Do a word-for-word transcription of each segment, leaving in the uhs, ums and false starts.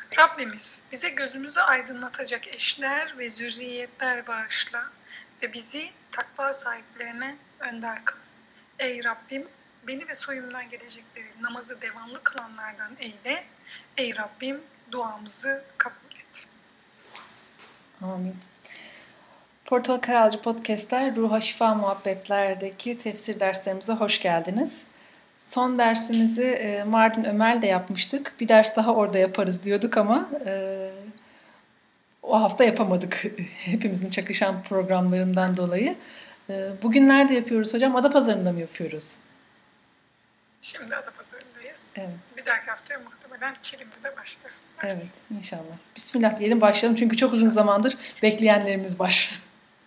Rabbimiz bize gözümüzü aydınlatacak eşler ve zürriyetler bağışla ve bizi takva sahiplerine önder kıl. Ey Rabbim, beni ve soyumdan gelecekleri namazı devamlı kılanlardan eyle. Ey Rabbim, duamızı kabul et. Amin. Portal Karalcı Podcast'ler Ruha Şifa Muhabbetler'deki tefsir derslerimize hoş geldiniz. Son dersimizi Mardin Ömer'le yapmıştık. Bir ders daha orada yaparız diyorduk ama e, o hafta yapamadık. Hepimizin çakışan programlarından dolayı. E, bugün nerede yapıyoruz hocam? Adapazarı'nda mı yapıyoruz? Şimdi Adapazarı'ndayız. Evet. Bir dahaki haftaya muhtemelen Çilimli'de başlarız. Ders. Evet, inşallah. Bismillah diyelim, başlayalım çünkü çok uzun zamandır bekleyenlerimiz var.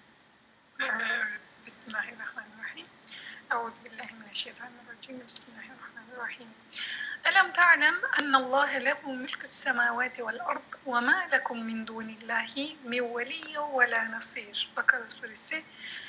Bismillahirrahmanirrahim. Euzubillahimineşşeytanirracim. Bismillahirrahmanirrahim. Elem ta'lem ennallâhe lehu mülkü's semâvâti vel ard ve mâ lekum min dûnillâhi min veliyye ve lâ nasîr. Bakara suresi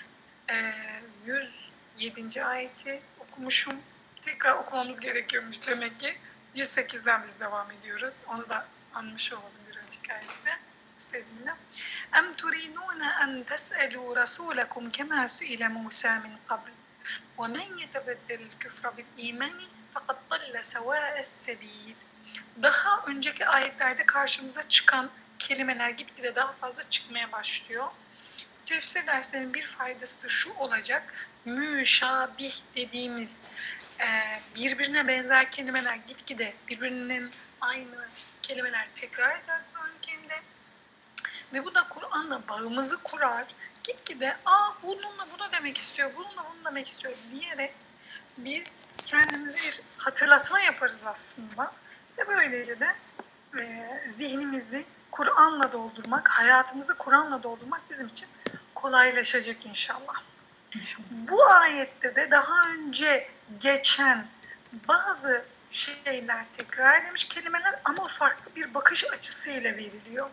yüz yedinci ayeti okumuşum. Tekrar okumamız gerekiyormuş demek ki. yüz sekizden biz devam ediyoruz. Onu da anmış oldum bir önceki ayette. Estağfirullah. Em turidûne en tes'elû rasûlekum kemâ su'ile Musâ min qabl. Ve men yetebeddelil küfre bil îmâni fakat dalle sevâes sebîl. Daha önceki ayetlerde karşımıza çıkan kelimeler gitgide daha fazla çıkmaya başlıyor. Tefsir derslerinin bir faydası da şu olacak. Müşabih dediğimiz birbirine benzer kelimeler gitgide birbirinin aynı kelimeler tekrar eder Kur'an-ı Kerim'de. Ve bu da Kur'an'la bağımızı kurar. Gitgide aa bununla bunu demek istiyor, bununla bunu demek istiyor diyerek biz kendimize bir hatırlatma yaparız aslında. Ve böylece de e, zihnimizi Kur'an'la doldurmak, hayatımızı Kur'an'la doldurmak bizim için kolaylaşacak inşallah. Bu ayette de daha önce geçen bazı şeyler tekrar edilmiş kelimeler ama farklı bir bakış açısıyla veriliyor.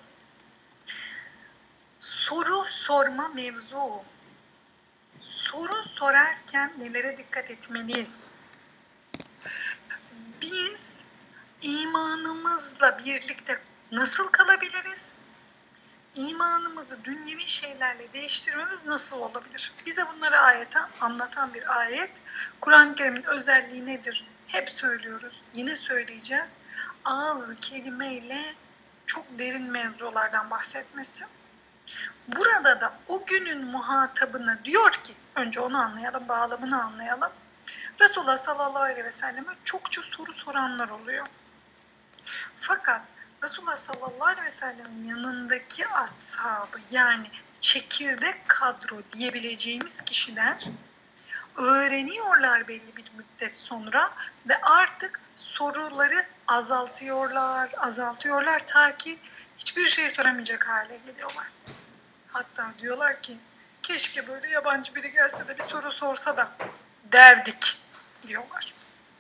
Soru sorma mevzu. Soru sorarken nelere dikkat etmeliyiz? Biz imanımızla birlikte nasıl kalabiliriz? İmanımızı dünyevi şeylerle değiştirmemiz nasıl olabilir? Bize bunları ayete anlatan bir ayet. Kur'an-ı Kerim'in özelliği nedir? Hep söylüyoruz, yine söyleyeceğiz. Ağız kelimeyle çok derin mevzulardan bahsetmesi. Burada da o günün muhatabına diyor ki, önce onu anlayalım, bağlamını anlayalım. Resulullah sallallahu aleyhi ve selleme çokça soru soranlar oluyor. Fakat Resulullah sallallahu aleyhi ve sellemin yanındaki ashabı yani çekirdek kadro diyebileceğimiz kişiler öğreniyorlar belli bir müddet sonra ve artık soruları azaltıyorlar, azaltıyorlar ta ki hiçbir şey soramayacak hale geliyorlar. Hatta diyorlar ki keşke böyle yabancı biri gelse de bir soru sorsa da derdik diyorlar.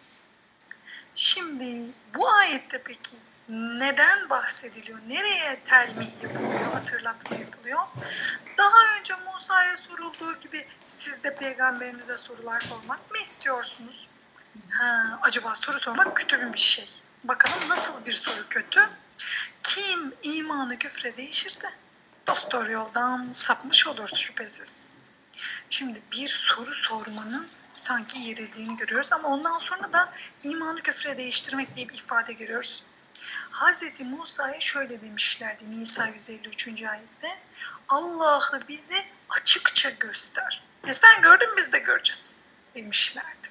Şimdi bu ayette peki neden bahsediliyor? Nereye telmih yapılıyor, hatırlatma yapılıyor? Daha önce Musa'ya sorulduğu gibi siz de peygamberinize sorular sormak mı istiyorsunuz? Ha, acaba soru sormak kötü bir şey. Bakalım nasıl bir soru kötü? Kim imanı küfre değişirse dosdoğru yoldan sapmış olur şüphesiz. Şimdi bir soru sormanın sanki yerildiğini görüyoruz ama ondan sonra da imanı küfre değiştirmek diye bir ifade görüyoruz. Hazreti Musa'ya şöyle demişlerdi Nisa yüz elli üçüncü ayette. Allah'ı bize açıkça göster. E sen gördün biz de göreceğiz demişlerdi.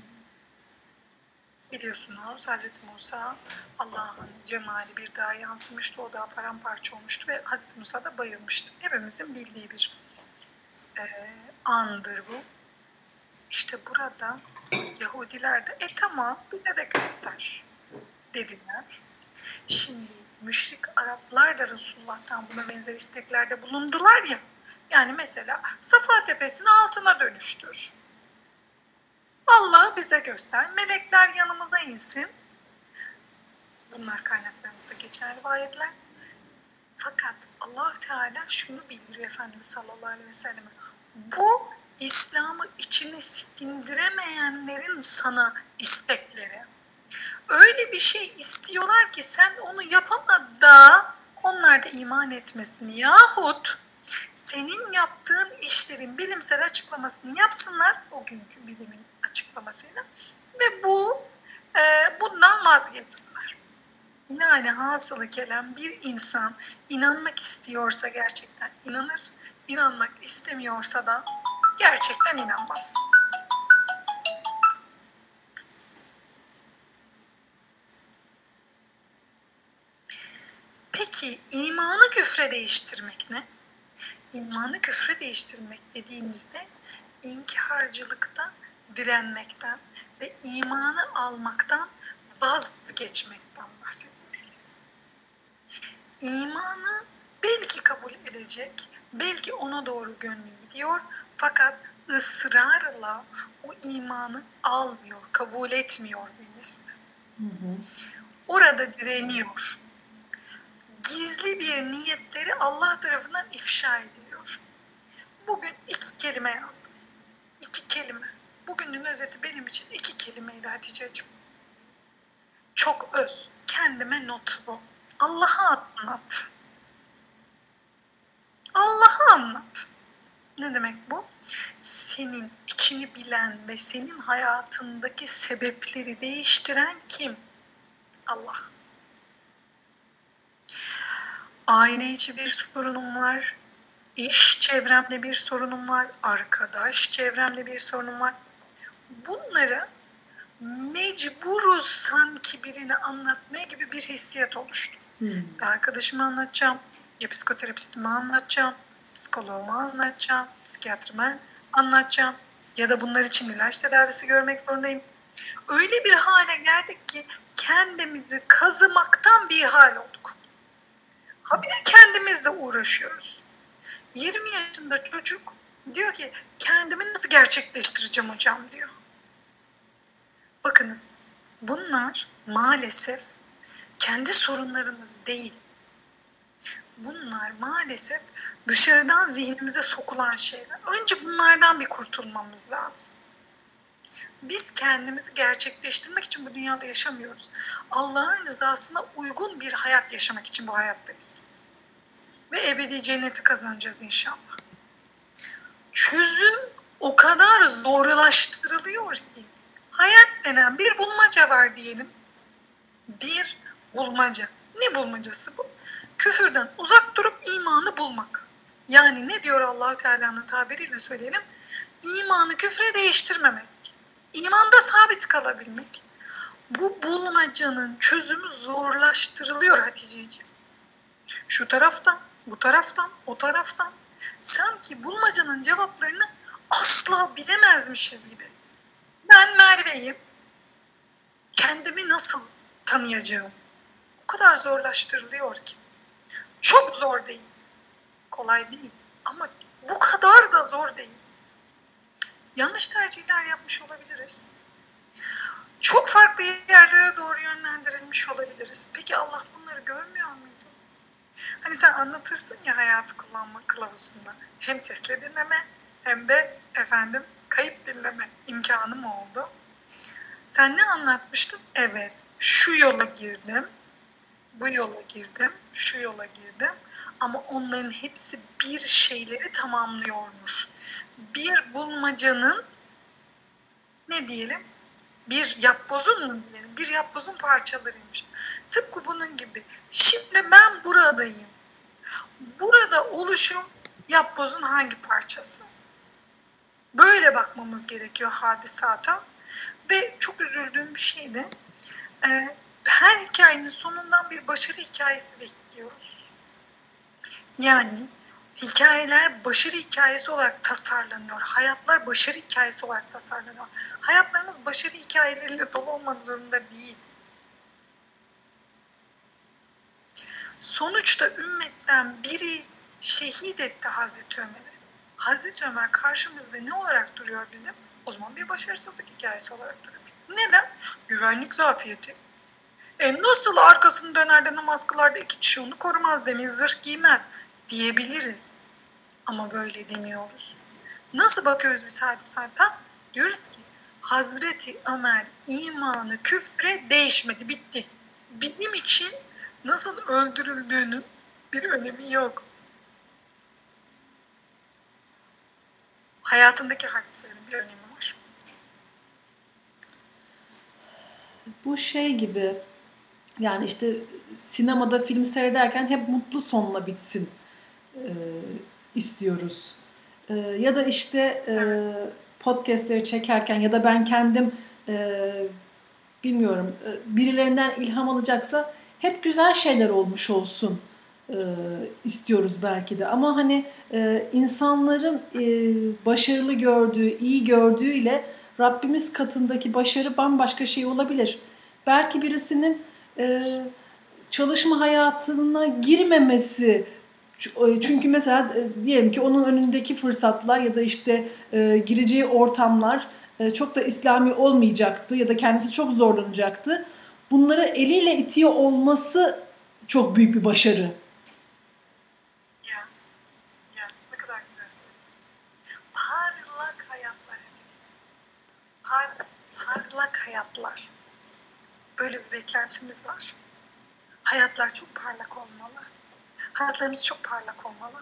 Biliyorsunuz Hazreti Musa Allah'ın cemali bir dağa yansımıştı. O da paramparça olmuştu ve Hazreti Musa da bayılmıştı. Hepimizin bildiği bir e, andır bu. İşte burada Yahudiler de e tamam bize de göster dediler. Şimdi müşrik Araplar da Resulullah'tan buna benzer isteklerde bulundular ya. Yani mesela Safa Tepesi'ni altına dönüştür. Allah'ı bize göster. Melekler yanımıza insin. Bunlar kaynaklarımızda geçen rivayetler. Fakat Allah Teala şunu bildiriyor Efendimiz sallallahu aleyhi ve selleme. Bu İslam'ı içine sindiremeyenlerin sana istekleri. Öyle öyle bir şey istiyorlar ki sen onu yapama da onlar da iman etmesin. Yahut senin yaptığın işlerin bilimsel açıklamasını yapsınlar o günkü bilimin açıklamasıyla ve bu e, bundan vazgeçsinler. Yani hasılı kelam bir insan inanmak istiyorsa gerçekten inanır, inanmak istemiyorsa da gerçekten inanmaz. Peki imanı küfre değiştirmek ne? İmanı küfre değiştirmek dediğimizde inkarcılıkta direnmekten ve imanı almaktan vazgeçmekten bahsediyoruz. İmanı belki kabul edecek, belki ona doğru gönlü gidiyor fakat ısrarla o imanı almıyor, kabul etmiyor bünyesine. Hı hı. Orada direniyor. Gizli bir niyetleri Allah tarafından ifşa ediliyor. Bugün iki kelime yazdım. İki kelime. Bugünün özeti benim için iki kelimeydi Hatice'cim. Çok öz. Kendime not bu. Allah'a anlat. Allah'a anlat. Ne demek bu? Senin içini bilen ve senin hayatındaki sebepleri değiştiren kim? Allah. Aile içi bir sorunum var. İş çevremde bir sorunum var. Arkadaş çevremde bir sorunum var. Bunları mecburuz sanki birine anlatmaya gibi bir hissiyat oluştu. Hmm. Arkadaşıma anlatacağım, ya psikoterapistime anlatacağım, psikoloğuma anlatacağım, psikiyatrime anlatacağım ya da bunlar için ilaç tedavisi görmek zorundayım. Öyle bir hale geldik ki kendimizi kazımaktan bir hal olduk. Habire kendimizle uğraşıyoruz. yirmi yaşında çocuk diyor ki kendimi nasıl gerçekleştireceğim hocam diyor. Bakınız bunlar maalesef kendi sorunlarımız değil. Bunlar maalesef dışarıdan zihnimize sokulan şeyler. Önce bunlardan bir kurtulmamız lazım. Biz kendimizi gerçekleştirmek için bu dünyada yaşamıyoruz. Allah'ın rızasına uygun bir hayat yaşamak için bu hayattayız. Ve ebedi cenneti kazanacağız inşallah. Çözüm o kadar zorlaştırılıyor ki hayat denen bir bulmaca var diyelim. Bir bulmaca. Ne bulmacası bu? Küfürden uzak durup imanı bulmak. Yani ne diyor Allah-u Teala'nın tabiriyle söyleyelim? İmanı küfre değiştirmemek. İmanda sabit kalabilmek. Bu bulmacanın çözümü zorlaştırılıyor Haticeciğim. Şu taraftan, bu taraftan, o taraftan. Sanki bulmacanın cevaplarını asla bilemezmişiz gibi. Ben Merve'yim. Kendimi nasıl tanıyacağım? O kadar zorlaştırılıyor ki. Çok zor değil. Kolay değil. Ama bu kadar da zor değil. Yanlış tercihler yapmış olabiliriz. Çok farklı yerlere doğru yönlendirilmiş olabiliriz. Peki Allah bunları görmüyor muydu? Hani sen anlatırsın ya hayatı kullanma kılavuzunda. Hem sesle dinleme hem de efendim kayıt dinleme imkanı mı oldu? Sen ne anlatmıştın? Evet, şu yola girdim, bu yola girdim, şu yola girdim. Ama onların hepsi bir şeyleri tamamlıyormuş. Bir bulmacanın ne diyelim? Bir yapbozun mu diyelim? Bir yapbozun parçalarıymış. Tıpkı bunun gibi. Şimdi ben buradayım. Burada oluşum yapbozun hangi parçası? Böyle bakmamız gerekiyor hadisata. Ve çok üzüldüğüm bir şey de e, her hikayenin sonundan bir başarı hikayesi bekliyoruz. Yani hikayeler başarı hikayesi olarak tasarlanıyor. Hayatlar başarı hikayesi olarak tasarlanıyor. Hayatlarımız başarı hikayeleriyle dolu olmak zorunda değil. Sonuçta ümmetten biri şehit etti Hazreti Ömer'i. Hazreti Ömer karşımızda ne olarak duruyor bizim? O zaman bir başarısızlık hikayesi olarak duruyor. Neden? Güvenlik zafiyeti. E nasıl arkasını döner de namaz kılar da iki kişi onu korumaz demeyiz, zırh giymez diyebiliriz. Ama böyle demiyoruz. Nasıl bakıyoruz biz hadisata? Diyoruz ki Hazreti Ömer imanı küfre değişmedi, bitti. Bizim için nasıl öldürüldüğünün bir önemi yok. Hayatındaki hadiselerin bir önemi var. Bu şey gibi, yani işte sinemada film seyrederken hep mutlu sonla bitsin e, istiyoruz. E, ya da işte e, Evet. podcastleri çekerken ya da ben kendim e, bilmiyorum e, birilerinden ilham alacaksa hep güzel şeyler olmuş olsun e, istiyoruz belki de. Ama hani e, insanların e, başarılı gördüğü, iyi gördüğüyle Rabbimiz katındaki başarı bambaşka şey olabilir. Belki birisinin e, çalışma hayatına girmemesi, çünkü mesela e, diyelim ki onun önündeki fırsatlar ya da işte e, gireceği ortamlar e, çok da İslami olmayacaktı ya da kendisi çok zorlanacaktı. Bunları eliyle itiyor olması çok büyük bir başarı. Ya, ya ne kadar güzel söyledin. Parlak hayatlar. Par, parlak hayatlar. Böyle bir beklentimiz var. Hayatlar çok parlak olmalı. Hayatlarımız çok parlak olmalı.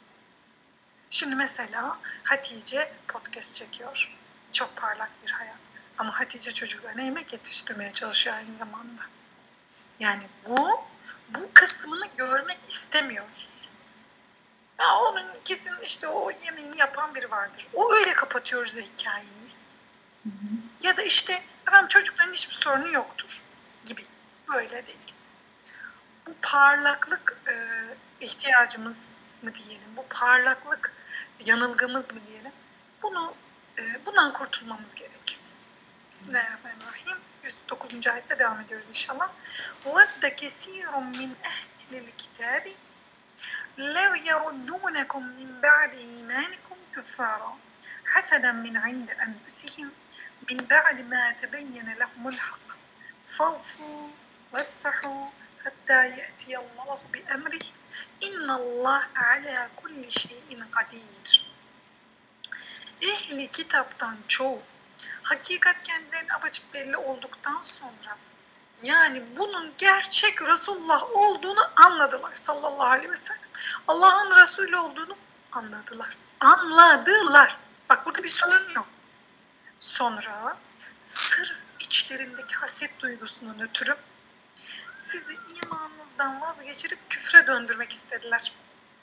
Şimdi mesela Hatice podcast çekiyor. Çok parlak bir hayat. Ama Hatice çocuklarına yemek yetiştirmeye çalışıyor aynı zamanda. Yani bu, bu kısmını görmek istemiyoruz. Ya onun kesin işte o yemeğini yapan biri vardır. O öyle kapatıyoruz hikayeyi. Hı hı. Ya da işte efendim çocukların hiçbir sorunu yoktur gibi. Böyle değil. Bu parlaklık e, ihtiyacımız mı diyelim, bu parlaklık yanılgımız mı diyelim, bunu e, bundan kurtulmamız gerekiyor. Bismillahirrahmanirrahim. yüz dokuzuncu ayette devam ediyoruz inşallah. وَدَّ كَسِيرٌ مِنْ اَهْلِ الْكِتَابِ لَوْ يَرُدُّونَكُمْ مِنْ بَعْدِ اِيمَانِكُمْ كُفَّارًا حَسَدًا مِنْ عِنْدِ أَنْفُسِهِمْ مِنْ بَعْدِ مَا تَبَيَّنَ لَهُمُ الْحَقُّ فَاعْفُوا وَاصْفَحُوا hatta ye'tiye Allahu bi emrih. İnnallah ala kulli şeyin kadir. Ehli kitaptan çoğu hakikat kendilerine apaçık belli olduktan sonra, yani bunun gerçek Resulullah olduğunu anladılar sallallahu aleyhi ve sellem. Allah'ın Resulü olduğunu anladılar. Anladılar. Bak burada bir sorun yok. Sonra sırf içlerindeki haset duygusundan ötürü sizi imanınızdan vazgeçirip küfre döndürmek istediler.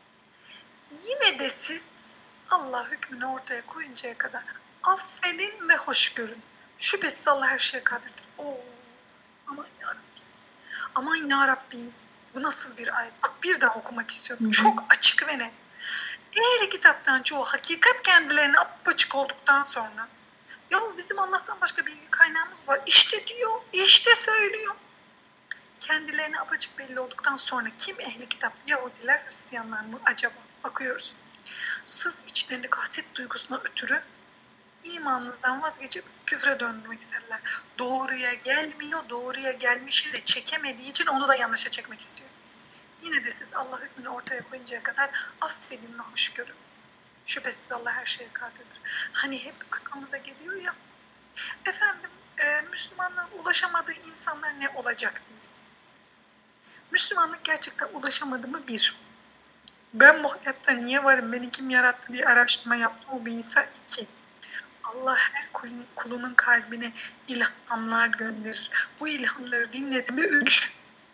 Yine de siz Allah hükmünü ortaya koyuncaya kadar affedin ve hoş görün. Şüphesiz Allah her şeye kadirdir. Oo, aman yarabbi. Aman yarabbi. Bu nasıl bir ayet? Bak bir daha okumak istiyorum. Hı-hı. Çok açık ve net. Ehli kitaptan çoğu hakikat kendilerine apaçık olduktan sonra, ya bizim Allah'tan başka bilgi kaynağımız var. İşte diyor, işte söylüyor. Kendilerine apaçık belli olduktan sonra kim ehli kitap, Yahudiler, Hristiyanlar mı acaba? Bakıyoruz. Sırf içlerindeki haset duygusuna ötürü imanınızdan vazgeçip küfre döndürmek istediler. Doğruya gelmiyor, doğruya gelmişi de çekemediği için onu da yanlışa çekmek istiyor. Yine de siz Allah hükmünü ortaya koyuncaya kadar affedin ve hoş görün. Şüphesiz Allah her şeye kadirdir. Hani hep aklımıza geliyor ya, efendim e, Müslümanların ulaşamadığı insanlar ne olacak diye. Müslümanlık gerçekten ulaşamadı mı? Bir. Ben bu hayatta niye varım, beni kim yarattı diye araştırma yaptım o bir insan. İki. Allah her kulun, kulunun kalbine ilhamlar gönderir. Bu ilhamları dinledi mi? Üç.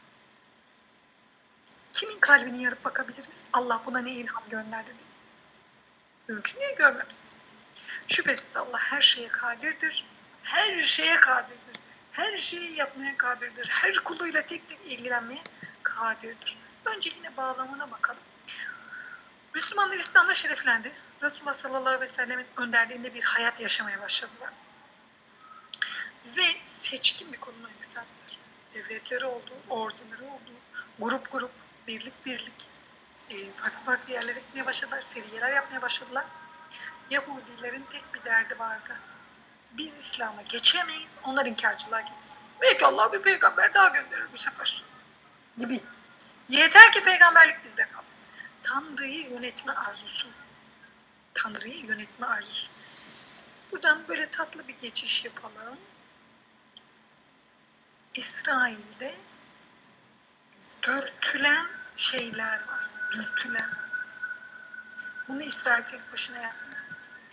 Kimin kalbini yarıp bakabiliriz? Allah buna ne ilham gönderdi diye. Mümkün değil, görmemiz. Şüphesiz Allah her şeye kadirdir. Her şeye kadirdir. Her şeyi yapmaya kadirdir. Her kuluyla tek tek ilgilenmeye kadirdir. Önce yine bağlamına bakalım. Müslümanlar İslam'da şereflendi. Resulullah sallallahu aleyhi ve sellemin önderliğinde bir hayat yaşamaya başladılar. Ve seçkin bir konuma yükseldiler. Devletleri oldu, orduları oldu, grup grup, birlik birlik, farklı farklı yerlere gitmeye başladılar, seriyeler yapmaya başladılar. Yahudilerin tek bir derdi vardı. Biz İslam'a geçemeyiz, onlar inkarcılığa geçsin. Belki Allah bir peygamber daha gönderir bu sefer. Gibi. Yeter ki peygamberlik bizde kalsın. Tanrı'yı yönetme arzusu. Tanrı'yı yönetme arzusu. Buradan böyle tatlı bir geçiş yapalım. İsrail'de dürtülen şeyler var. Dürtülen. Bunu İsrail tek başına yapmıyor.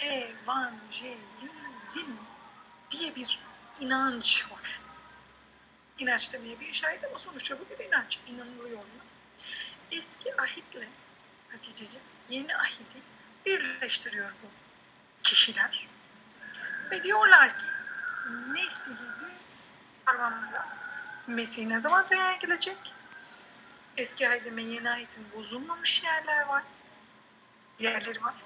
Evangelizm diye bir inanç var. İnanç demeye bir işaret ama sonuçta bu bir inanç. İnanılıyor mu? Eski ahitle Haticeciğim, yeni ahidi birleştiriyor bu kişiler. Ve diyorlar ki Mesih'i kurtarmamız lazım. Mesih ne zaman dünyaya gelecek? Eski ahidin ve yeni ahidin bozulmamış yerler var. Yerleri var.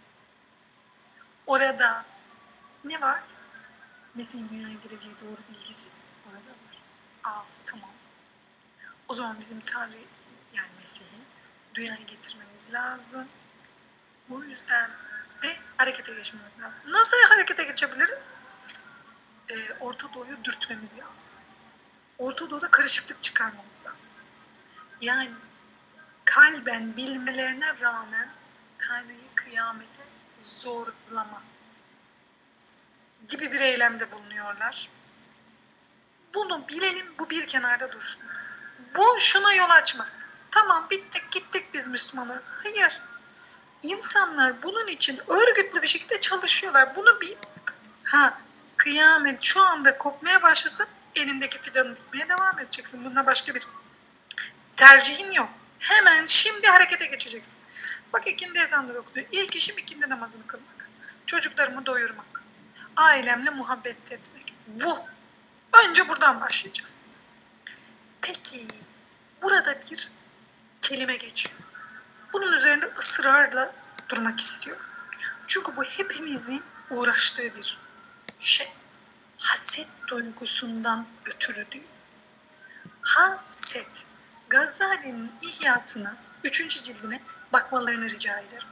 Orada ne var? Mesih'in dünyaya geleceği doğru bilgisi orada var. Aa tamam. O zaman bizim Tanrı yani Mesih'i dünyaya getirmemiz lazım. O yüzden de harekete geçmemiz lazım. Nasıl harekete geçebiliriz? Ee, Orta Doğu'yu dürtmemiz lazım. Orta Doğu'da karışıklık çıkarmamız lazım. Yani kalben bilmelerine rağmen Tanrı'yı kıyamete zorlama gibi bir eylemde bulunuyorlar. Bunu bilelim, bu bir kenarda dursun. Bu şuna yol açmasın. Tamam bittik gittik biz Müslüman olarak. Hayır. İnsanlar bunun için örgütlü bir şekilde çalışıyorlar. Bunu bir ha kıyamet şu anda kopmaya başlasın, elindeki fidanı dikmeye devam edeceksin. Bunda başka bir tercihin yok. Hemen şimdi harekete geçeceksin. Bak ikindi ezanları okunuyor. İlk işim ikindi namazını kılmak. Çocuklarımı doyurmak. Ailemle muhabbet etmek. Bu. Önce buradan başlayacağız. Peki burada bir kelime geçiyor. Bunun üzerinde ısrarla durmak istiyorum. Çünkü bu hepimizin uğraştığı bir şey. Haset duygusundan ötürü diyor. Haset. Gazali'nin İhyasına, üçüncü cildine bakmalarını rica ederim.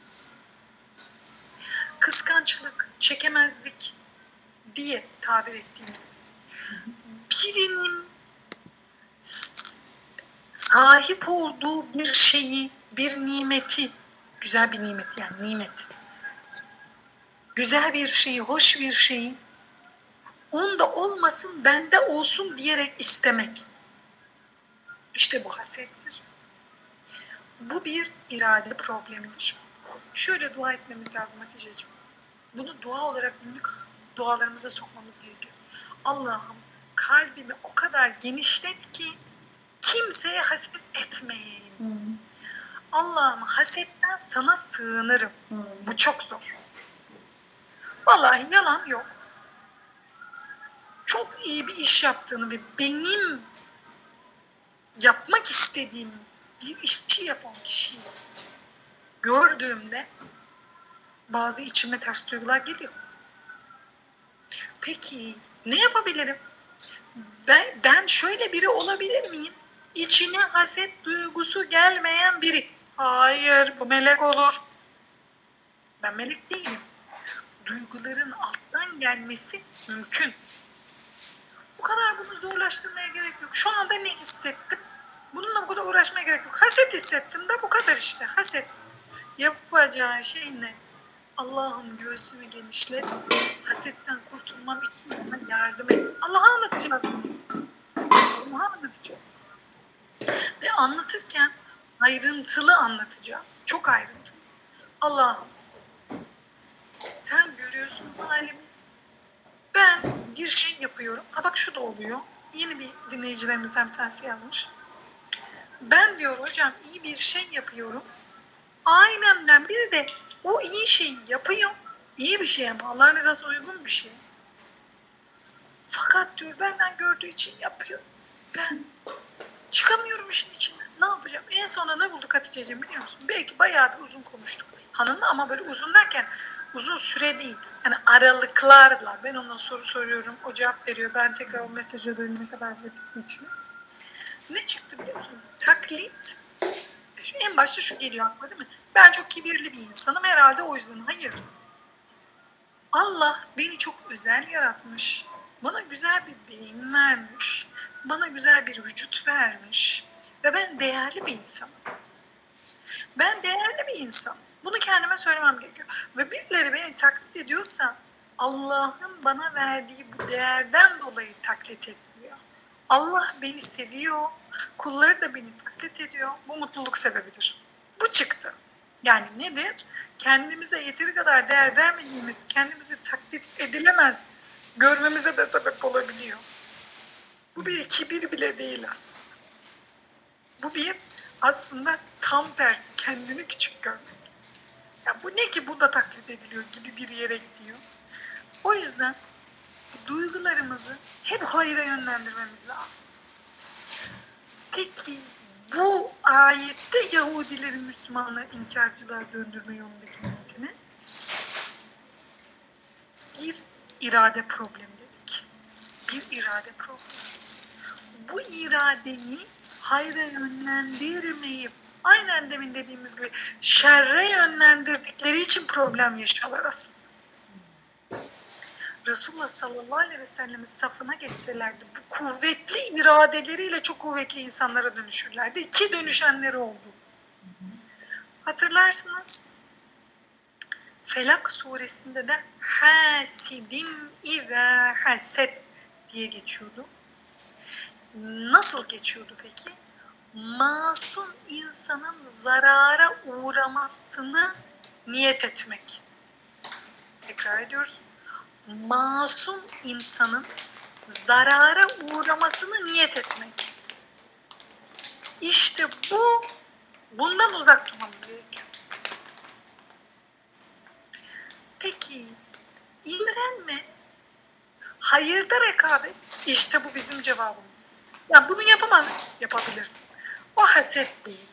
Kıskançlık, çekemezlik diye tabir ettiğimiz birinin sahip olduğu bir şeyi, bir nimeti, güzel bir nimet yani nimet, güzel bir şeyi, hoş bir şeyi, onda olmasın, bende olsun diyerek istemek. İşte bu hasettir. Bu bir irade problemidir. Şöyle dua etmemiz lazım Hatice'ciğim. Bunu dua olarak günlük dualarımıza sokmamız gerekiyor. Allah'ım kalbimi o kadar genişlet ki kimseye haset etmeyeyim. Hmm. Allah'ım hasetten sana sığınırım. Hmm. Bu çok zor. Vallahi yalan yok. Çok iyi bir iş yaptığını ve benim yapmak istediğim bir işi yapan kişiyi gördüğümde bazı içime ters duygular geliyor. Peki ne yapabilirim? Ben, ben şöyle biri olabilir miyim? İçine haset duygusu gelmeyen biri. Hayır, bu melek olur. Ben melek değilim. Duyguların alttan gelmesi mümkün. Bu kadar bunu zorlaştırmaya gerek yok. Şu anda ne hissettim? Bununla bu kadar uğraşmaya gerek yok. Haset hissettim de bu kadar işte. Haset. Yapacağın şey net. Allah'ım göğsümü genişlet. Hasetten kurtulmam için bana yardım et. Allah'a anlatacağız bunu. Allah'a anlatacağız. Ve anlatırken ayrıntılı anlatacağız. Çok ayrıntılı. Allah'ım sen görüyorsun bu halimi. Ben bir şey yapıyorum. Ha bak şu da oluyor. Yeni bir dinleyicilerimizden bir tanesi yazmış. Ben diyor hocam iyi bir şey yapıyorum. Ailemden biri de o iyi şeyi yapıyor. İyi bir şey ama Allah'ın rızasına uygun bir şey. Fakat diyor benden gördüğü için yapıyor. Ben çıkamıyorum işin içinden. Ne yapacağım? En sonunda ne bulduk Hatice'ciğim biliyor musun? Belki bayağı bir uzun konuştuk hanımla ama böyle uzun derken uzun süre değil. Yani aralıklarla ben ona soru soruyorum. O cevap veriyor. Ben tekrar o mesaja dönene kadar vakit geçiyor. Ne çıktı biliyor musun? Taklit. En başta şu geliyor aklıma değil mi? Ben çok kibirli bir insanım herhalde o yüzden. Hayır. Allah beni çok özel yaratmış. Bana güzel bir beyin vermiş. Bana güzel bir vücut vermiş. Ve ben değerli bir insanım. Ben değerli bir insanım. Bunu kendime söylemem gerekiyor. Ve birileri beni taklit ediyorsa Allah'ın bana verdiği bu değerden dolayı taklit etmiyor. Allah beni seviyor, kulları da beni taklit ediyor. Bu mutluluk sebebidir. Bu çıktı. Yani nedir? Kendimize yeteri kadar değer vermediğimiz, kendimizi taklit edilemez görmemize de sebep olabiliyor. Bu bir kibir bile değil aslında. Bu bir aslında tam tersi, kendini küçük görmek. Ya bu ne ki bu da taklit ediliyor gibi bir yere gidiyor. O yüzden duygularımızı hep hayra yönlendirmemiz lazım. Peki bu ayette Yahudilerin Müslümanlığı inkarcılığa döndürme yolundaki niyetini bir irade problemi dedik. Bir irade problemi. Bu iradeyi hayra yönlendirmeyip aynen demin dediğimiz gibi şerre yönlendirdikleri için problem yaşıyorlar aslında. Resulullah sallallahu aleyhi ve sellem'in safına geçselerdi bu kuvvetli iradeleriyle çok kuvvetli insanlara dönüşürlerdi. Ki dönüşenleri oldu. Hatırlarsınız Felak suresinde de hasidin izâ haset diye geçiyordu. Nasıl geçiyordu peki? Masum insanın zarara uğramasını niyet etmek. Tekrar ediyoruz. Masum insanın zarara uğramasını niyet etmek. İşte bu, bundan uzak durmamız gerekiyor. Peki, imrenme, hayırda rekabet, işte bu bizim cevabımız. Ya bunu yapamaz, yapabilirsin. O haset değil.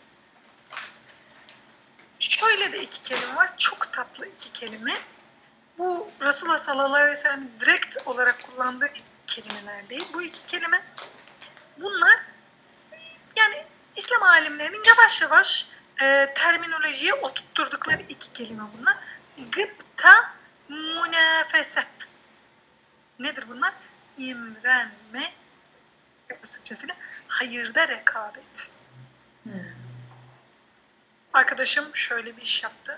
Şöyle de iki kelime var, çok tatlı iki kelime. Bu Resulullah sallallahu aleyhi ve sellem'in direkt olarak kullandığı kelimeler değil. Bu iki kelime, bunlar yani İslam alimlerinin yavaş yavaş e, terminolojiye oturtturdukları iki kelime bunlar. Gıpta, münafese. Nedir bunlar? İmrenme, Türkçesiyle hayırda rekabet. Hmm. Arkadaşım şöyle bir iş yaptı.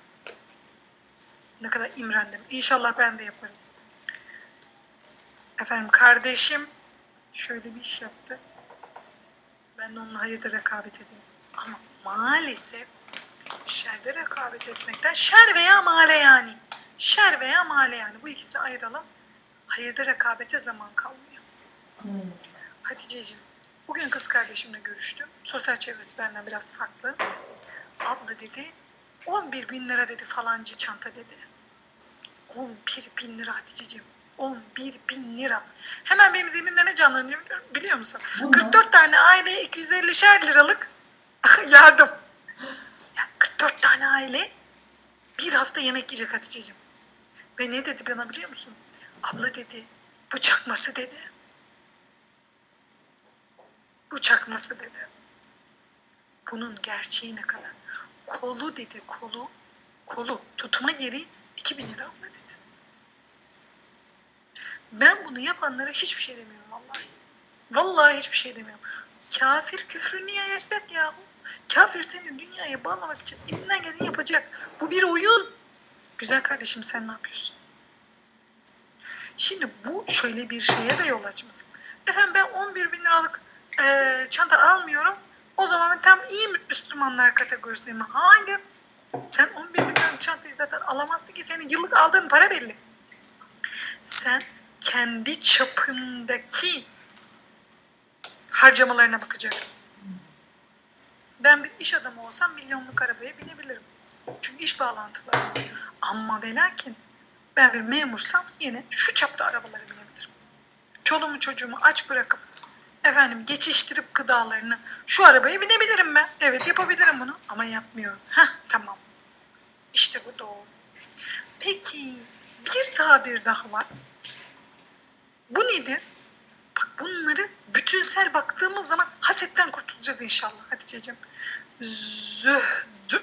Ne kadar imrendim. İnşallah ben de yaparım. Efendim kardeşim şöyle bir iş yaptı. Ben de onunla hayırda rekabet edeyim. Ama maalesef şerde rekabet etmekten, şer veya male yani. Şer veya male yani. Bu ikisi ayıralım. Hayırda rekabete zaman kalmıyor. Hmm. Haticeciğim, bugün kız kardeşimle görüştüm. Sosyal çevresi benden biraz farklı. Abla dedi, on bir bin lira dedi falancı çanta dedi. on bir bin lira Haticeciğim. on bir bin lira. Hemen benim zihnimde ne canlanıyor biliyor musun? Hı-hı. kırk dört tane aileye iki yüz ellişer liralık yardım. Yani kırk dört tane aile bir hafta yemek yiyecek Haticeciğim. Ve ne dedi bana biliyor musun? Abla dedi, bu çakması dedi. Bu çakması dedi. Bunun gerçeği ne kadar? Kolu dedi, kolu, kolu tutma yeri iki bin lira abla dedi. Ben bunu yapanlara hiçbir şey demiyorum vallahi. Vallahi hiçbir şey demiyorum. Kafir küfrünü yayacak yahu. Kafir seni dünyaya bağlamak için elinden geleni yapacak. Bu bir oyun. Güzel kardeşim sen ne yapıyorsun? Şimdi bu şöyle bir şeye de yol açmasın. Efendim ben on bir bin liralık e, çanta almıyorum. O zaman ben tam iyi Müslümanlar kategorisindeyim. Hangi? Sen on bir bin liralık çantayı zaten alamazsın ki senin yıllık aldığın para belli. Sen kendi çapındaki harcamalarına bakacaksın. Ben bir iş adamı olsam milyonluk arabaya binebilirim. Çünkü iş bağlantıları var. Ama ve lakin ben bir memursam yine şu çapta arabalara binebilirim. Çoluğumu çocuğumu aç bırakıp efendim geçiştirip gıdalarını şu arabaya binebilirim ben. Evet yapabilirim bunu ama yapmıyorum. Heh tamam. İşte bu doğru. Peki bir tabir daha var. Bu nedir? Bak bunları bütünsel baktığımız zaman hasetten kurtulacağız inşallah Haticeciğim. Zühdü.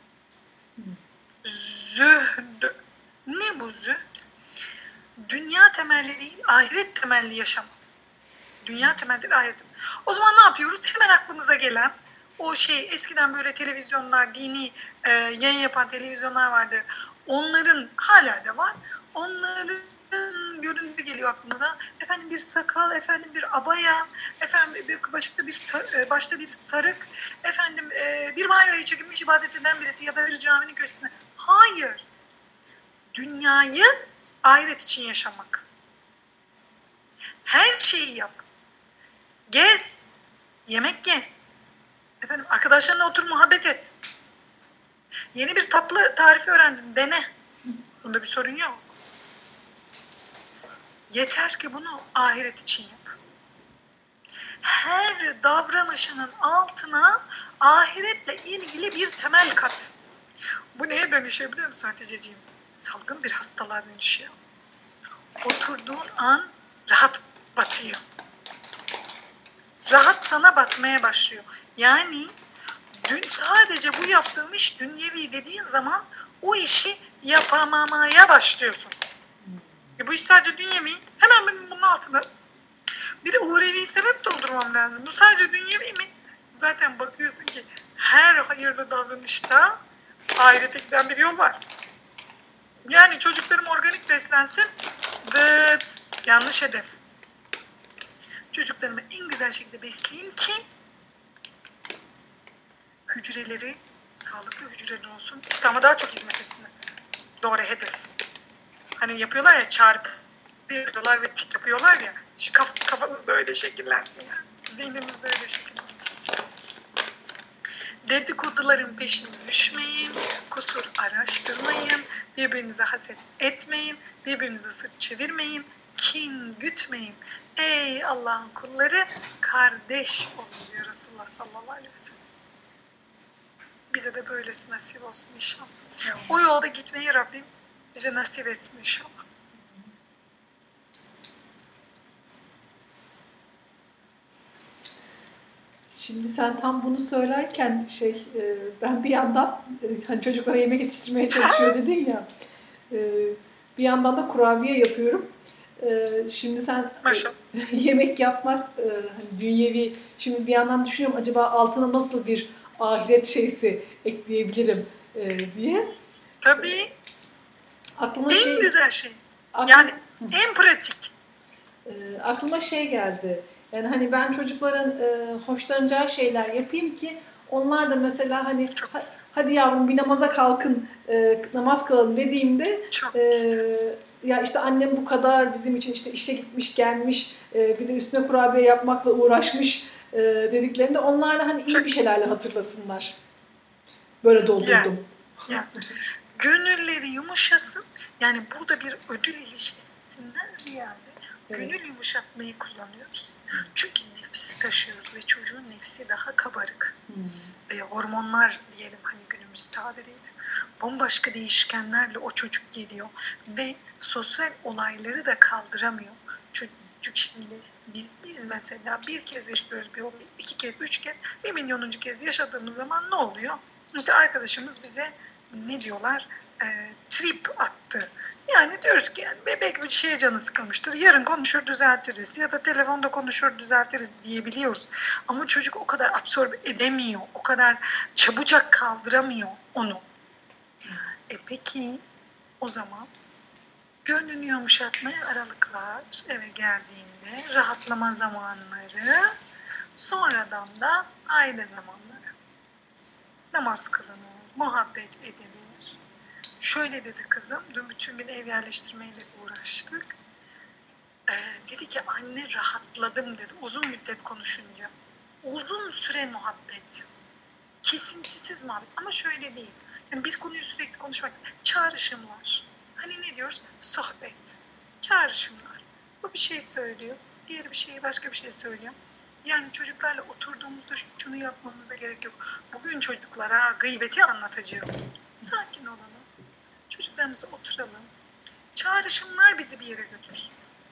Zühdü. Ne bu zühd? Dünya temelli değil, ahiret temelli yaşam. Dünya temelli ahiret. O zaman ne yapıyoruz? Hemen aklımıza gelen o şey eskiden böyle televizyonlar, dini e, yayın yapan televizyonlar vardı. Onların hala da var. onların görüntü geliyor aklımıza. Efendim bir sakal, efendim bir abaya, efendim bir başta bir başta bir sarık, efendim bir mağaraya çekilmiş ibadet eden birisi ya da bir caminin köşesine. Hayır. Dünyayı ahiret için yaşamak. Her şeyi yap. Gez, yemek ye. Efendim arkadaşlarınla otur, muhabbet et. Yeni bir tatlı tarifi öğrendin, dene. Bunda bir sorun yok. Yeter ki bunu ahiret için yap. Her davranışının altına ahiretle ilgili bir temel kat. Bu neye dönüşüyor biliyor musun Hatice'ciğim? Salgın bir hastalığa dönüşüyor. Oturduğun an rahat batıyor. Rahat sana batmaya başlıyor. Yani dün sadece bu yaptığım iş dünyevi dediğin zaman o işi yapamamaya başlıyorsun. E bu iş sadece dünyevi. Hemen benim bunun altına bir de uhrevi sebep doldurmam lazım. Bu sadece dünyevi mi? Zaten bakıyorsun ki her hayırlı davranışta ahirete giden bir yol var. Yani çocuklarım organik beslensin. Dıt. Yanlış hedef. Çocuklarımı en güzel şekilde besleyeyim ki hücreleri sağlıklı hücreler olsun. İslam'a daha çok hizmet etsin. Doğru hedef. Hani yapıyorlar ya çarp yapıyorlar ve tik yapıyorlar ya. Şu kaf, kafanızda öyle şekillensin ya. Zihninizde öyle şekillensin. Dedikoduların peşine düşmeyin. Kusur araştırmayın. Birbirinize haset etmeyin. Birbirinize sırt çevirmeyin. Kin gütmeyin. Ey Allah'ın kulları kardeş olun diyor Resulullah sallallahu aleyhi ve sellem. Bize de böylesi nasip olsun inşallah. O yolda gitmeyi Rabbim bize nasip etsin inşallah. Şimdi sen tam bunu söylerken şey e, ben bir yandan e, hani çocuklara yemek yetiştirmeye çalışıyor dedin ya e, bir yandan da kurabiye yapıyorum. E, şimdi sen e, yemek yapmak e, hani dünyevi şimdi bir yandan düşünüyorum acaba altına nasıl bir ahiret şeysi ekleyebilirim e, diye. Tabii. Aklıma en şey, güzel şey. Aklıma, yani en pratik. E, aklıma şey geldi. Yani hani ben çocukların e, hoşlanacağı şeyler yapayım ki onlar da mesela hani ha, hadi yavrum bir namaza kalkın, e, namaz kılalım dediğimde e, ya işte annem bu kadar bizim için işte işe gitmiş gelmiş e, bir de üstüne kurabiye yapmakla uğraşmış e, dediklerinde onlar da hani iyi Çok bir şeylerle hatırlasınlar. Böyle doldurdum. Ya, ya. Gönülleri yumuşasın. Yani burada bir ödül ilişkisinden ziyade evet. Gönül yumuşatmayı kullanıyoruz. Çünkü nefis taşıyoruz ve çocuğun nefsi daha kabarık. Hmm. Ve hormonlar diyelim hani günümüz tabiriyle. Bambaşka değişkenlerle o çocuk geliyor. Ve sosyal olayları da kaldıramıyor. Çocuk şimdi biz, biz mesela bir kez yaşıyoruz bir olayı, iki kez, üç kez, bir milyonuncu kez yaşadığımız zaman ne oluyor? İşte arkadaşımız bize ne diyorlar? E, trip attı. Yani diyoruz ki yani bebek bir şeye canı sıkılmıştır. Yarın konuşur düzeltiriz ya da telefonda konuşur düzeltiriz diyebiliyoruz. Ama çocuk o kadar absorbe edemiyor. O kadar çabucak kaldıramıyor onu. E peki o zaman gönlünü yumuşatmaya aralıklar eve geldiğinde rahatlama zamanları sonradan da aile zamanları. Namaz kılınır, muhabbet edilir. Şöyle dedi kızım, dün bütün gün ev yerleştirmeyle uğraştık. Ee, dedi ki anne rahatladım dedi uzun müddet konuşunca. Uzun süre muhabbet. Kesintisiz muhabbet ama şöyle değil. Yani bir konuyu sürekli konuşmak. Çağrışımlar. Hani ne diyoruz? Sohbet. Çağrışımlar. Bu bir şey söylüyor. Diğeri bir şey başka bir şey söylüyor. Yani çocuklarla oturduğumuzda şunu yapmamıza gerek yok. Bugün çocuklara gıybeti anlatacağım. Sakin olalım. Çocuklarımıza oturalım. Çağrışımlar bizi bir yere götürsün.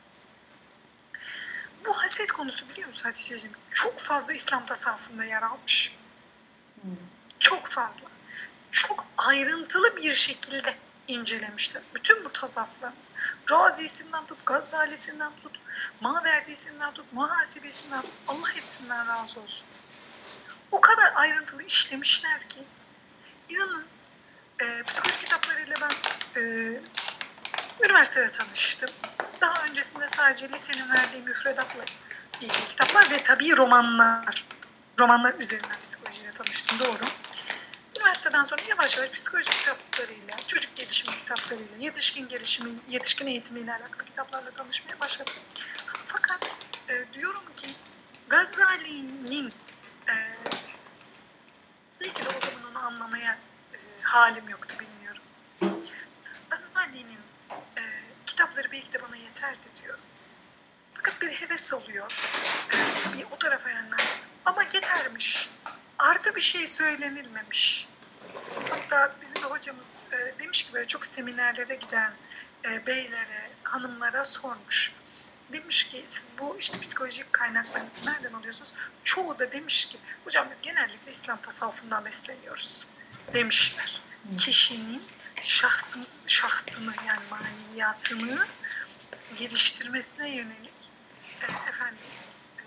Bu haset konusu biliyor musun Hatice'ciğim? Çok fazla İslam tasavvufunda yer almış. Hmm. Çok fazla. Çok ayrıntılı bir şekilde incelemişler. Bütün bu tasavvuflarımız. Razisinden tut, Gazalisinden tut, Maverdisinden tut, Muhasebesinden tut. Allah hepsinden razı olsun. O kadar ayrıntılı işlemişler ki inanın e, psikoloji kitaplarıyla ben e, Üniversitede tanıştım. Daha öncesinde sadece lisenin verdiği müfredatla ilgili kitaplar ve tabii romanlar. Romanlar üzerinden psikolojiyle tanıştım, doğru. Üniversiteden sonra yavaş yavaş psikoloji kitaplarıyla, çocuk gelişimi kitaplarıyla, yetişkin gelişimi, yetişkin eğitimiyle alakalı kitaplarla tanışmaya başladım. Fakat e, diyorum ki Gazali'nin e, belki de o zaman onu anlamaya e, halim yoktu, bilmiyorum. Gazali'nin e, kitapları belki de bana yeterdi diyorum. Fakat bir heves oluyor. E, tabii o tarafa yönlen. Ama yetermiş. Artı bir şey söylenilmemiş. Hatta bizim bir hocamız e, demiş ki böyle çok seminerlere giden e, beylere, hanımlara sormuş. Demiş ki siz bu işte psikolojik kaynaklarınızı nereden alıyorsunuz? Çoğu da demiş ki hocam biz genellikle İslam tasavvufundan besleniyoruz demişler. Kişinin şahsın, şahsını yani maneviyatını geliştirmesine yönelik e, efendim e,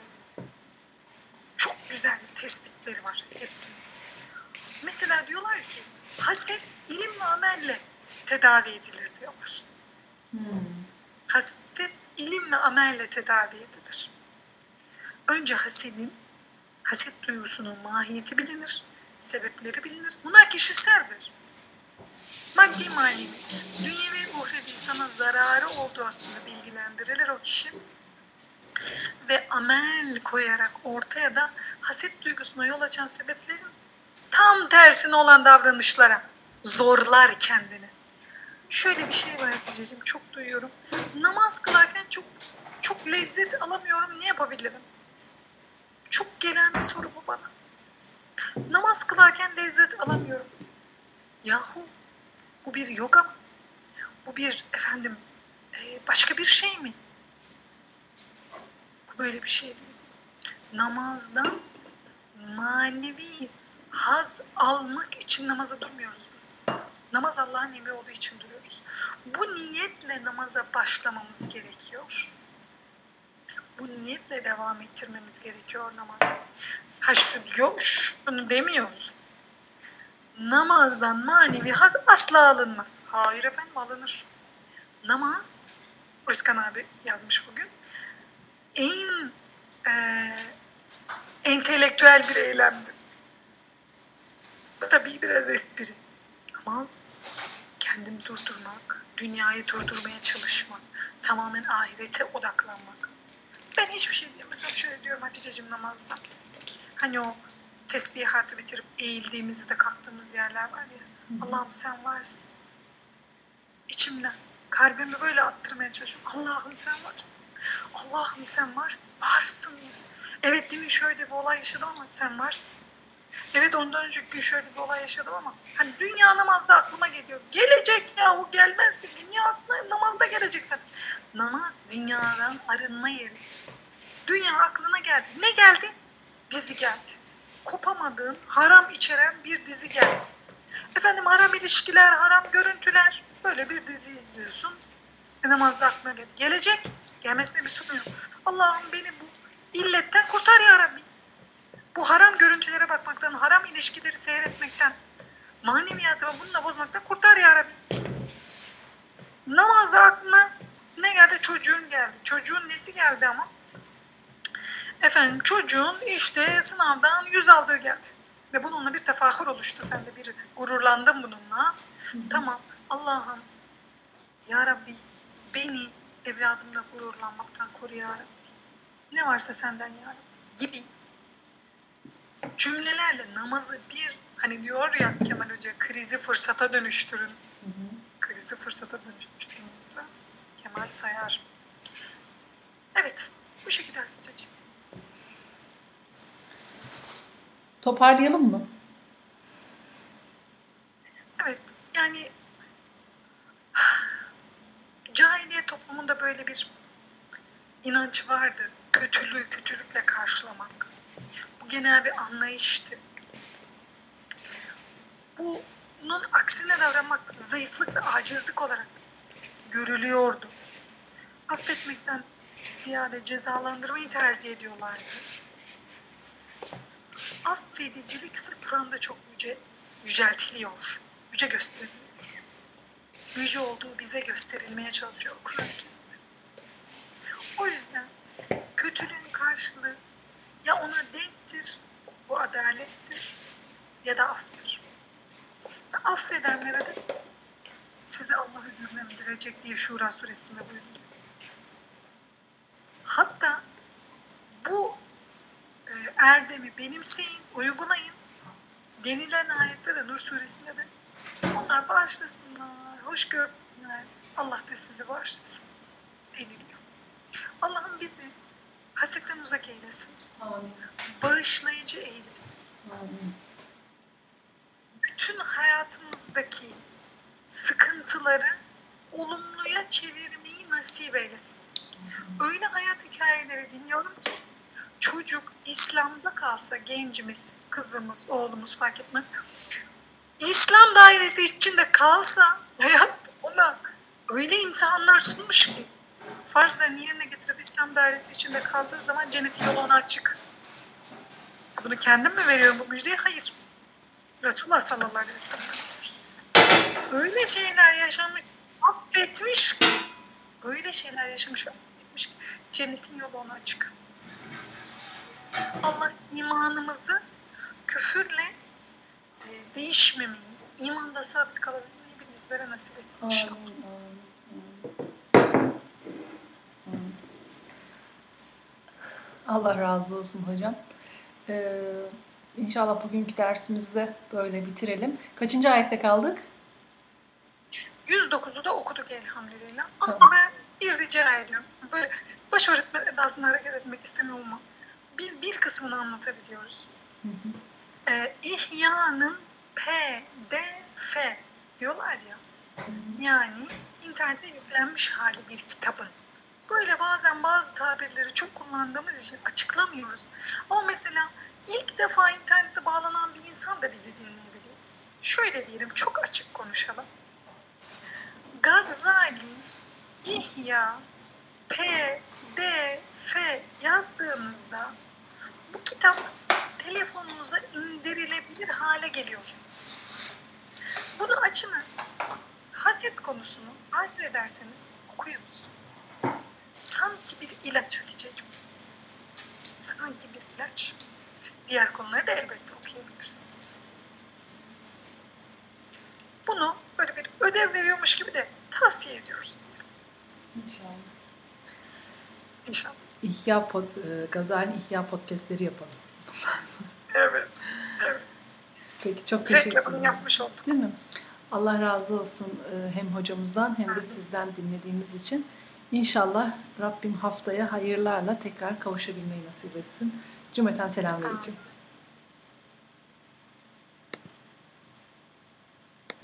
çok güzel tespitleri var hepsinin. Mesela diyorlar ki haset ilim ve amelle tedavi edilir diyorlar. Hmm. Haset ilim ve amelle tedavi edilir. Önce hasedin, haset duygusunun mahiyeti bilinir, sebepleri bilinir. Bunlar kişiseldir. Maddi manevi, dünyevi uhrevi sana zararı olduğu hakkında bilgilendirilir o kişi. Ve amel koyarak ortaya da haset duygusuna yol açan sebeplerin tam tersine olan davranışlara zorlar kendini. Şöyle bir şey var Hatice'ciğim, çok duyuyorum. Namaz kılarken çok çok lezzet alamıyorum, ne yapabilirim? Çok gelen bir soru bu bana. Namaz kılarken lezzet alamıyorum. Yahu bu bir yoga mı? Bu bir efendim başka bir şey mi? Bu böyle bir şey değil. Namazdan manevi haz almak için namaza durmuyoruz biz. Namaz Allah'ın emri olduğu için duruyoruz. Bu niyetle namaza başlamamız gerekiyor. Bu niyetle devam ettirmemiz gerekiyor namazı. Ha şu, yok, şunu demiyoruz. Namazdan manevi haz asla alınmaz. Hayır efendim, alınır. Namaz, Özkan abi yazmış bugün, en e, entelektüel bir eylemdir. Tabii biraz espri. Namaz, kendini durdurmak, dünyayı durdurmaya çalışmak, tamamen ahirete odaklanmak. Ben hiçbir şey diyemem. Mesela şöyle diyorum Hatice'cim namazda. Hani o tesbihatı bitirip eğildiğimizde de kalktığımız yerler var ya. Allah'ım sen varsın. İçimden, kalbimi böyle attırmaya çalışıyorum. Allah'ım sen varsın. Allah'ım sen varsın. Varsın ya. Evet demin şöyle bir olay yaşadım ama sen varsın. Evet ondan önceki gün şöyle bir olay yaşadım ama hani dünya namazda aklıma geliyor. Gelecek yahu, gelmez bir dünya aklına namazda gelecek zaten. Namaz dünyadan arınma yeri. Dünya aklına geldi. Ne geldi? Dizi geldi. Kopamadığın, haram içeren bir dizi geldi. Efendim haram ilişkiler, haram görüntüler. Böyle bir dizi izliyorsun. E, namazda aklına geldi. Gelecek. Gelmesine bir sorun yok. Allah'ım beni bu illetten kurtar ya Rabbi. Bu haram görüntülere bakmaktan, haram ilişkileri seyretmekten, maneviyatımı bununla bozmaktan kurtar ya Rabbi. Namazda aklına ne geldi? Çocuğun geldi. Çocuğun nesi geldi ama? Efendim çocuğun işte sınavdan yüz aldığı geldi. Ve bununla bir tefahür oluştu. Sen de bir gururlandın bununla. Hı. Tamam. Allah'ım ya Rabbi beni evladımla gururlanmaktan koru ya Rabbi. Ne varsa senden ya Rabbi gibi cümlelerle namazı bir, hani diyor ya Kemal Hoca, krizi fırsata dönüştürün. Hı hı. Krizi fırsata dönüştürmemiz lazım. Kemal Sayar. Evet, bu şekilde Hatice'ciğim. Toparlayalım mı? Evet, yani cahiliye toplumunda böyle bir inanç vardı. Kötülüğü kötülükle karşılamak. Bu genel bir anlayıştı. Bunun aksine davranmak zayıflık ve acizlik olarak görülüyordu. Affetmekten ziyade cezalandırmayı tercih ediyorlardı. Affedicilik ise Kur'an'da çok yüce, yüceltiliyor, yüce gösteriliyor. yüce olduğu bize gösterilmeye çalışıyor Kur'an-ı Kerim'de. O yüzden kötülüğün karşılığı ya ona denktir, bu adalettir ya da aftır. Ve affedenlere de size Allah ödüllendirecek diye Şura suresinde buyuruluyor. Hatta bu e, erdemi benimseyin, uygulayın denilen ayette de Nur suresinde de onlar bağışlasınlar, hoş görsünler, Allah da sizi bağışlasın deniliyor. Allah'ım bizi hasetten uzak eylesin, Amin. bağışlayıcı eylesin. Amin. Bütün hayatımızdaki sıkıntıları olumluya çevirmeyi nasip eylesin. Öyle hayat hikayeleri dinliyorum ki çocuk İslam'da kalsa, gencimiz, kızımız, oğlumuz fark etmez. İslam dairesi içinde kalsa hayat ona öyle imtihanlar sunmuş ki farzlarını yerine getirip İslam dairesi içinde kaldığı zaman cennetin yolu ona açık. Bunu kendim mi veriyorum bu müjdeyi? Hayır. Resulullah sallallahu aleyhi ve sellem diyoruz. Öyle şeyler yaşamış, affetmiş ki, öyle şeyler yaşamış, affetmiş ki cennetin yolu ona açık. Allah imanımızı küfürle e, değişmemeyi, imanda sabit kalabilmeyi bizlere nasip etsin inşallah. Amin. Amin. Amin. Allah razı olsun hocam. Ee, inşallah bugünkü dersimizi de böyle bitirelim. Kaçıncı ayette kaldık? yüz dokuzu da okuduk elhamdülillah. Tamam. Ama ben bir rica ediyorum. Böyle baş öğretmen edasında hareket etmek istemiyorum ama biz bir kısmını anlatabiliyoruz. Hı hı. Ee, İhya'nın P D F diyorlar ya. Yani internete yüklenmiş hali bir kitabın. Böyle bazen bazı tabirleri çok kullandığımız için açıklamıyoruz. Ama mesela ilk defa internete bağlanan bir insan da bizi dinleyebiliyor. Şöyle diyelim, çok açık konuşalım. Gazali, İhya, P D F yazdığınızda bu kitap telefonunuza indirilebilir hale geliyor. Bunu açınız. Haset konusunu arzu ederseniz okuyunuz. Sanki bir ilaç Hatice'cim. Sanki bir ilaç. Diğer konuları da elbette okuyabilirsiniz. Bunu böyle bir ödev veriyormuş gibi de tavsiye ediyoruz diyelim. İnşallah. İnşallah. İhya pod, Gazali İhya podcastleri yapalım. Evet. Evet. Peki, çok teşekkür ederim. Reklamını yapmış olduk. Değil mi? Allah razı olsun hem hocamızdan hem de sizden dinlediğiniz için. İnşallah Rabbim haftaya hayırlarla tekrar kavuşabilmeyi nasip etsin. Cümleten selamünaleyküm.